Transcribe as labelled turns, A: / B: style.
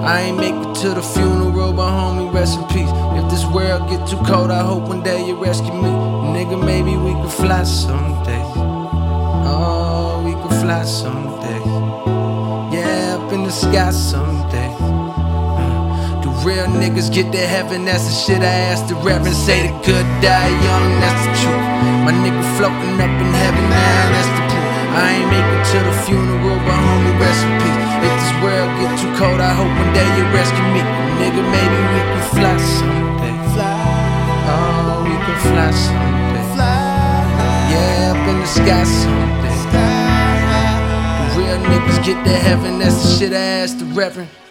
A: I ain't make it to the funeral, but homie, rest in peace. If this world get too cold, I hope one day you rescue me. Nigga, maybe we could fly someday. Oh, we could fly someday. Yeah, up in the sky someday. The real niggas get to heaven, that's the shit I asked the Reverend. Say the good die young, that's the truth. My nigga floating up in heaven now, that's the proof. I ain't make it to the funeral, but homie, rest in peace. If this world get too cold, I hope one day you rescue me. Nigga, maybe we can fly someday. Oh, we can fly someday. Yeah, up in the sky someday. The real niggas get to heaven, that's the shit I asked the Reverend.